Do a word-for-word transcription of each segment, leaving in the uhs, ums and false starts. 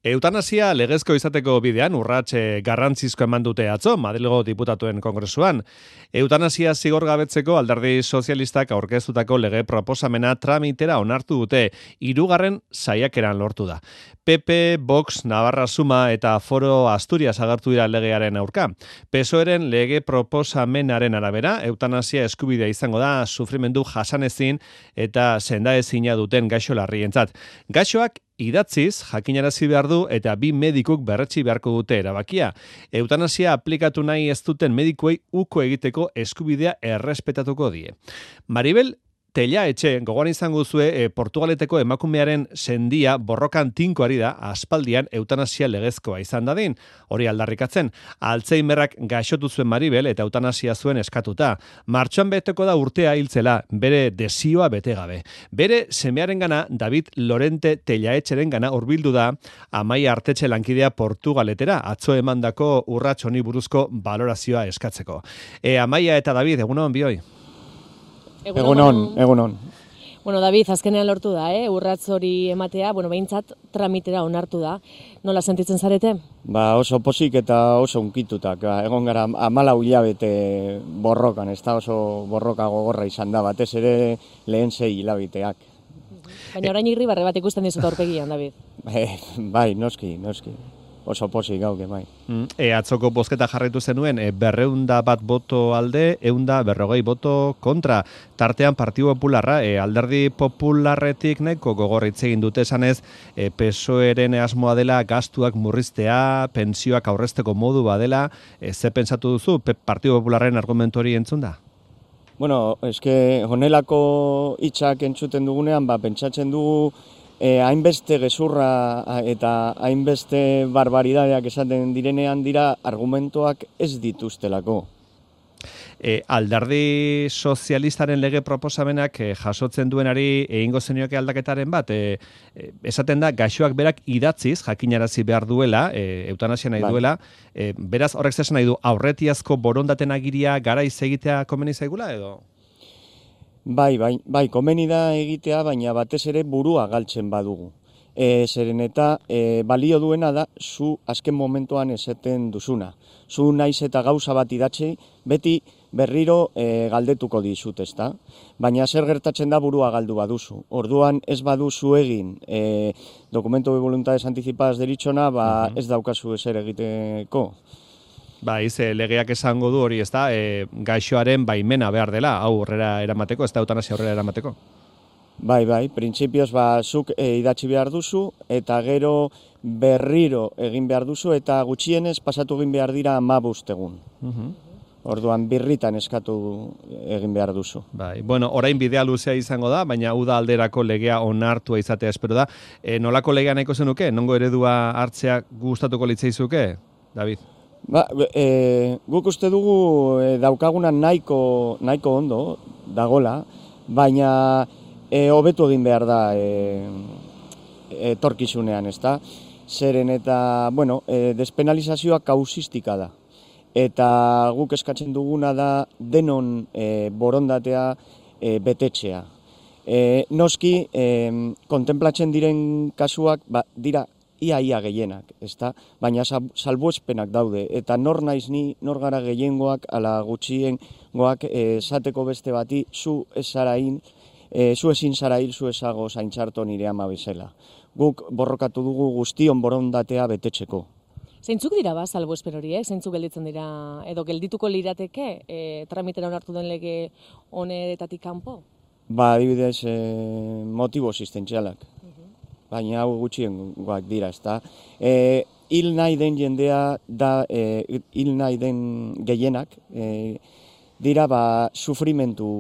Eutanasia legezko izateko bidean urrats garrantzizko eman dute atzo Madrilgo diputatuen kongresuan. Eutanasia zigorgabetzeko alderdi sozialistak aurkeztutako lege proposamena tramitera onartu dute, hirugarren saiakeran lortu da. P P, Vox, Navarra Suma eta Foro Asturias agertu dira legearen aurka. PSOEren lege proposamenaren arabera, eutanasia eskubidea izango da sufrimendu jasanezin eta sendaezina duten gaixo larrientzat. Gaixoak idatziz jakinarazi behar du eta bi medikuk berretsi beharko dute erabakia. Eutanasia aplikatu nahi ez duten medikuei uko egiteko eskubidea errespetatuko die. Maribel Tella etxe, gogoan izango zue e, Portugaleteko emakumearen sendia borrokan tinkoari da aspaldian eutanasia legezkoa izan dadin. Hori aldarrikatzen, Alzheimerrak gaixotu zuen Maribel eta eutanasia zuen eskatuta. Martxoan beteko da urtea hiltzela, bere desioa bete gabe. Bere semearen gana, David Lorente Tella etxeren gana hurbildu da Amaia Artetxe lankidea Portugaletera, atzo emandako urrats honi buruzko balorazioa eskatzeko. E, Amaia eta David, egunon bioi? Egunon, egunon. Bueno, David, azkenean lortu da, eh? Urrats hori ematea, bueno, behintzat tramitera onartu da. Nola sentitzen zarete? Ba, oso posik eta oso unkitutak. Ba, egon gara hamalau hilabete borrokan, ez da oso borroka gogorra izan da, batez ere lehen sei hilabeteak. Baina orain irribarre bat ikusten dizut aurpegian, David. E, bai, noski, noski. Oso posik gauke, bai. E, atzoko bozketa jarraitu zenuen, e, berreunda bat boto alde, eunda berrogei boto kontra. Tartean Partidu Popularra, e, alderdi popularretik nahiko gogorritz egin dute esanez, e, PSOEren asmoa dela gastuak murriztea, pentsioak aurrezteko modu badela, e, ze pentsatu duzu, Partidu Popularren argumentu hori entzun da? Bueno, eske honelako hitzak entzuten dugunean, ba, pentsatzen dugu, E, hainbeste gezurra eta hainbeste barbaridadeak esaten direnean dira argumentoak ez dituztelako. E, alderdi sozialistaren lege proposamenak e, jasotzen duenari egingo zenioke aldaketaren bat, e, e, esaten da gaixoak berak idatziz jakinarazi behar duela, e, eutanasia nahi bai. duela, e, beraz horrek zesan nahi du aurretiazko borondaten agiria garaiz egitea komeni zaigula edo? Bai, bai, bai, komeni da egitea, baina batez ere burua galtzen badugu. E, zeren eta e, balio duena da zu azken momentuan esaten duzuna. Zu naiz eta gauza bat idatzi, beti berriro e, galdetuko dizut, ezta? Baina zer gertatzen da burua galdu baduzu. Orduan ez baduzu egin e, dokumento de voluntades anticipadas deritzona, ba, uh-huh. ez daukazu ezer egiteko. Ba, ize, legeak esango du hori, ez da, e, gaixoaren baimena behar dela, hau horrera eramateko, ez da eutanasia horrera eramateko. Bai, bai, printzipioz, ba, zuk e, idatzi behar duzu, eta gero berriro egin behar duzu, eta gutxienez pasatu egin behar dira hamabost egun. Uh-huh. Orduan birritan eskatu egin behar duzu. Bai, bueno, orain bidea luzea izango da, baina uda alderako legea onartua izatea espero da. E, nolako legea nahiko zenuke? Nongo eredua hartzea gustatuko litzaizuke, David? Ba, e, guk uste dugu e, daukaguna nahiko, nahiko ondo dagola, baina e, hobetu egin behar da e, etorkizunean, ezta? Zeren eta, bueno, e, despenalizazioa kausistika da. Eta guk eskatzen duguna da denon e, borondatea e, betetxea. E, noski, e, kontemplatzen diren kasuak, ba, dira, ia-ia gehienak, ezta? Baina salbuespenak daude, eta nor naiz ni, nor gara gehiengoak, ala gutxiengoak esateko beste bati, zu ez zarain, e, zu ezin zarail, zu ezago zaintzarto nire ama bezala. Guk borrokatu dugu guztion borondatea betetzeko. Zeintzuk dira ba, salbuespen horiek? Zeintzuk gelditzen dira, edo geldituko lirateke, e, tramitera onartu den lege honetatik kanpo? Ba, adibidez, e, motibo existentzialak. Baina hau gutxiengoak dira, ezta. E, hil nahi den jendea da, e, hil nahi den gehienak, e, dira ba, sufrimentu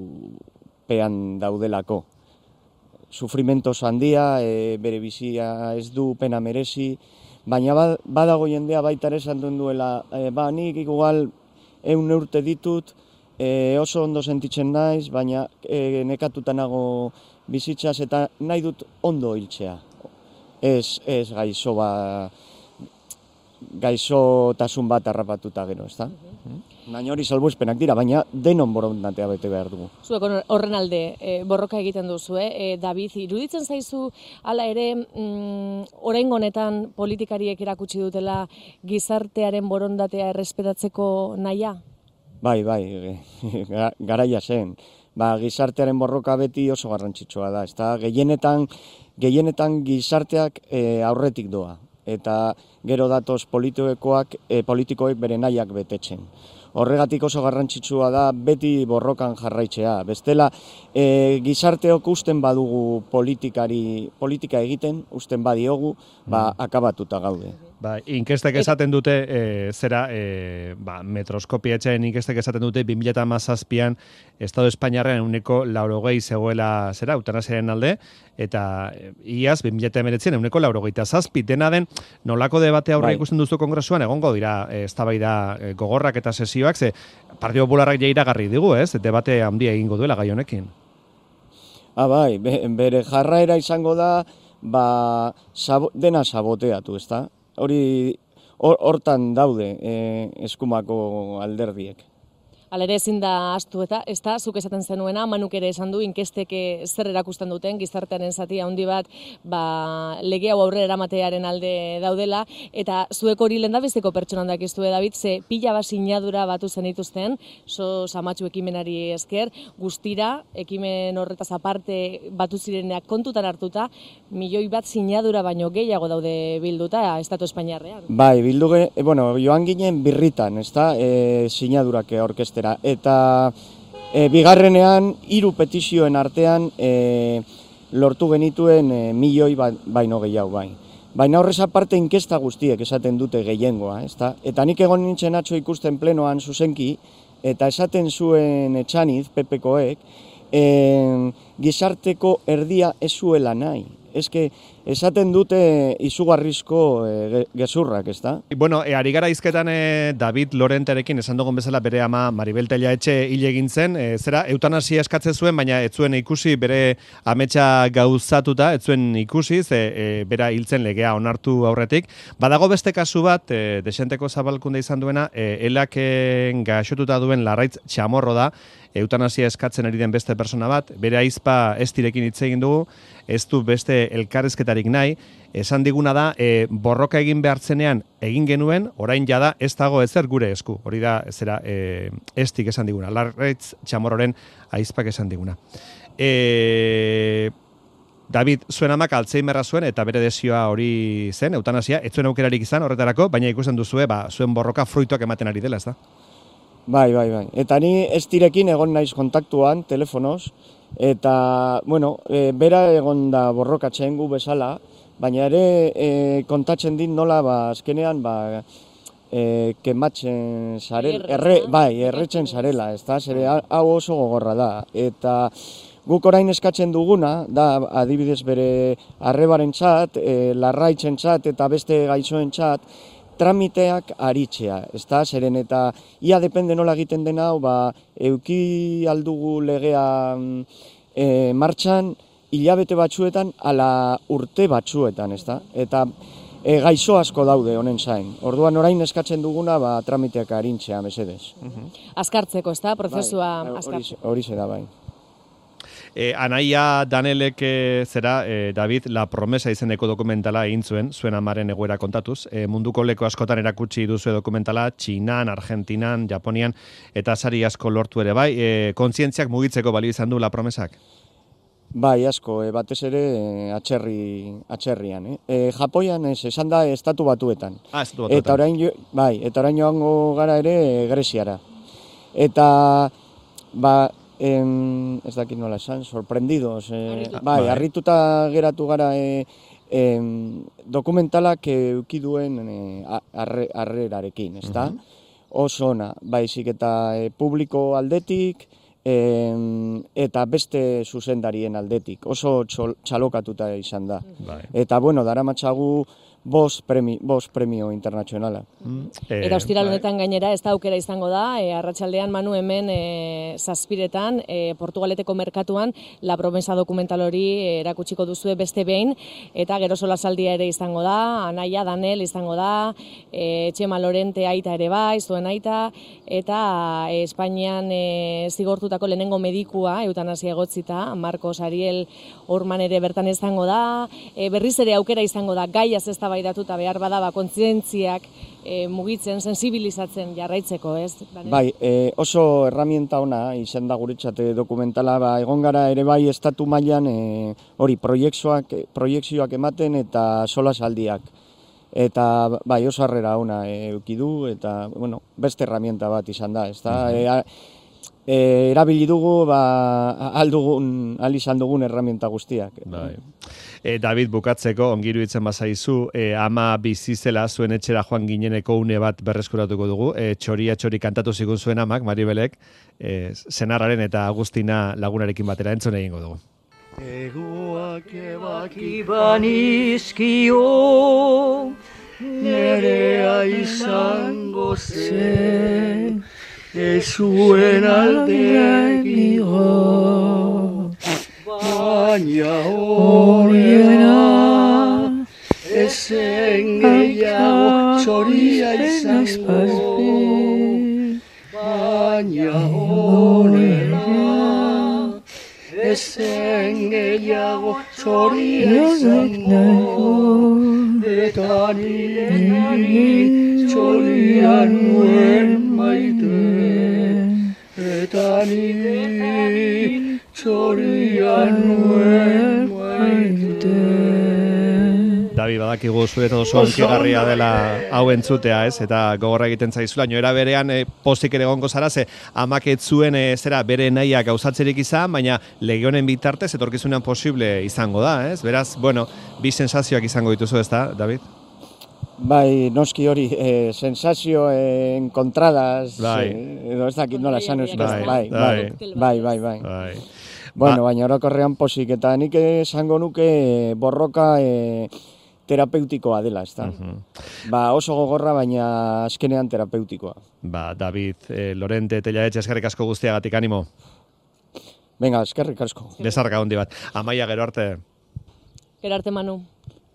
pean daudelako. Sufrimentoz handia, e, bere bizia ez du pena merezi, baina badago jendea baita ere esan duela, e, ba, nik igual eun urte ditut, e, oso ondo sentitzen naiz, baina e, nekatuta nago bizitzaz eta nahi dut ondo hiltzea. Ez, ez gaixo ba, gaixotasun bat harrapatuta gero, ezta? Baina hori salbuespenak dira, baina denon borondatea bete behar dugu. Zuek horren alde e, borroka egiten duzu, eh? E, David, iruditzen zaizu hala ere mm, orain honetan politikariek erakutsi dutela gizartearen borondatea errespetatzeko nahia? Bai, bai, garaia zen. Ba, gizartearen borroka beti oso garrantzitsua da, ezta? Gehienetan, gehienetan gizarteak e, aurretik doa. Eta gero datoz politikoek, e, politikoek bere nahiak betetzen. Horregatik oso garrantzitsua da beti borrokan jarraitzea. Bestela, e, gizarteok usten badugu politikari, politika egiten, usten badiogu, ba, akabatuta gaude. Ba, inkestek esaten dute, e, zera, e, ba, metroskopia etxeen inkestek esaten dute, bi mila hamazazpian Estado Espainiarren euneko laurogei zegoela, zera, eutanasiaren alde, eta e, iaz, bi mila hemeretzian euneko laurogeita zazpi, dena den, nolako debate aurre ikusten duzu kongresuan, egongo dira, e, eztabaida e, gogorrak eta sesioak, ze Partido Popularrak ja iragarri digu, ez, debate handia egingo duela gai honekin. Ah, bai, bere jarraera izango da, ba, sabo, dena saboteatu, ezta? Hori hortan daude eh, eskumako alderdiek. Alere ezin da astu eta ez da, zuk esaten zenuena, Manuk ere esan du, inkesteke zer erakusten duten, gizartearen zati handi bat, ba, lege hau aurrera eramatearen alde daudela, eta zuek hori lehendabiziko pertsonan dakiztue, David, ze pila bat sinadura batu zenituzten, so samatxu ekimenari esker, guztira, ekimen horretaz aparte batu zireneak kontutan hartuta, milioi bat sinadura baino gehiago daude bilduta, Estatu Espainiarrean. Bai, bildu, e, bueno, joan ginen birritan, ez da, e, sinadurak orkestera. Eta e, bigarrenean, hiru petizioen artean e, lortu genituen e, milioi ba, baino gehiago bai. Baina horrez aparte inkesta guztiek esaten dute gehiengoa, ezta? Eta nik egon nintzen atzo ikusten plenoan zuzenki, eta esaten zuen etxaniz, Pepekoek, e, gizarteko erdia ez zuela nahi. Eske, esaten dute izugarrizko e, gezurrak, ez da? Bueno, e, ari gara izketan e, David Lorentarekin esan dugun bezala bere ama Maribel Tellaetxe hil egin zen, e, zera eutanasia eskatzen zuen, baina ez zuen ikusi bere ametsa gauzatuta, ez zuen ikusi, ze e, bera hiltzen legea onartu aurretik. Badago beste kasu bat, e, desenteko zabalkunde izan duena, e, elaken gaixotuta duen Larraitz Chamorro da, eutanasia eskatzen ari den beste persona bat, bere aizpa estirekin hitz egin dugu, ez du beste elkarrezketarik nahi, esan diguna da, e, borroka egin behartzenean egin genuen, orain jada ez dago ezer gure esku. Hori da, zera, e, estik esan diguna, Larraitz Chamorroren aizpak esan diguna. E, David, zuen amak Alzheimerra zuen eta bere desioa hori zen, eutanasia, ez zuen aukerarik izan horretarako, baina ikusten duzue, ba, zuen borroka fruituak ematen ari dela, ez da? Bai, bai, bai. Eta ni estirekin egon naiz kontaktuan, telefonoz, eta, bueno, e, bera egon da borrokatzen gu bezala, baina ere e, kontatzen dit nola, ba, azkenean, ba, e, kematzen zarela, erre, bai, erretzen zarela, ez da, zere hau oso gogorra da. Eta guk orain eskatzen duguna, da, adibidez bere arrebaren txat, e, larraitzen txat eta beste gaixoen txat, tramiteak aritzea, ezta, zeren eta ia depende nola egiten dena, ba, euki aldugu legea e, martxan hilabete batzuetan ala urte batzuetan, ezta, eta e, gaixo asko daude honen zain. Orduan orain eskatzen duguna, ba, tramiteak arintzea, mesedez. Azkartzeko, ezta, prozesua bai, azkartzeko. Hori zera, bai. E, Anaia Danelek e, zera, e, David, La Promesa izeneko dokumentala egin zuen, zuen amaren egoera kontatuz. E, munduko leko askotan erakutsi duzu dokumentala, Txinan, Argentinan, Japonian, eta sari asko lortu ere bai. E, kontzientziak mugitzeko balio izan du La Promesak? Bai, asko, e, batez ere e, atxerri, atxerrian. Eh? E, Japoian ez, esan da estatu batuetan. Ah, estatu batuetan. Eta orain, jo, bai, eta orain joango gara ere e, Greziara. Eta, ba, Em, ez dakit nola esan, sorprendidos, eh, bai, harrituta geratu gara e, em, dokumentalak euki duen e, arre, arrerarekin, ez da? Uh-huh. Oso ona, baizik eta e, publiko aldetik em, eta beste zuzendarien aldetik, oso txol, txalokatuta izan da. Uh-huh. Eta, bueno, daramatzagu bost premi, bost premio internazionala. Mm, Eta ostiral bai. honetan gainera ez da aukera izango da, e, arratsaldean Manu hemen e, zazpiretan, e, Portugaleteko merkatuan, La Promesa dokumental hori e, erakutsiko duzue beste behin, eta gero solasaldia ere izango da, Anaia, Danel izango da, e, Txema Lorente aita ere bai, zuen aita, eta e, Espainian e, zigortutako lehenengo medikua, eutanasia egotzita, Marcos Ariel Orman ere bertan izango da, e, berriz ere aukera izango da, gaiaz ez da baidatuta behar badaba kontzientziak e, mugitzen, sensibilizatzen jarraitzeko, ez? Bai, e, oso herramienta ona izan da guretzate dokumentala, ba, egon gara ere bai estatu mailan e, hori proiekzioak, proiekzioak ematen eta solasaldiak. Eta bai, oso harrera ona e, eduki du eta bueno, beste herramienta bat izan da, ezta? E, a, e, erabili dugu ba aldugun al izan dugun herramienta guztiak. Bai. E, David, bukatzeko, ongiru itzen bazaizu, e, ama bizizela zuen etxera joan gineneko une bat berreskuratuko dugu, e, txoria txori kantatu zigun zuen amak, Maribelek, e, senarraren eta Agustina lagunarekin batera entzun egingo dugu. Egoak ebaki banizkio, nerea izango zen, ez zuen aldegiko. Baina horiena, ezen gehiago txoria izango. Baina horiena, ezen gehiago txoria izango. Eta niri txoria nuen maite. Eta niri txoria nuen maite. David, badakigu zureto oso onkigarria dela hau entzutea, ez? Eta gogorra egiten zaizula, noera berean e, pozik ere gongo zara, ze amak ez zuen e, zera bere nahiak gauzatzerik izan, baina lege honen bitartez etorkizunean posible izango da, ez? Beraz, bueno, bi sensazioak izango dituzu, ez da, David? Bai, noski hori, eh, sensazio eh, encontradas, Bai. eh, edo ez dakit nola esan euskaz, Bai, bai, bai. bai, bai, bai, bai. Bai. Bueno, Ba- baina orokorrean posik, eta nik esango nuke eh, borroka eh, terapeutikoa dela, ez da? Ba, oso gogorra, baina azkenean terapeutikoa. Ba, David, e, Lorente, Tellaetxe, eskerrik asko guztiagatik, animo. Venga, eskerrik asko. Desarga handi bat. Amaia, gero arte. Gero arte Manu.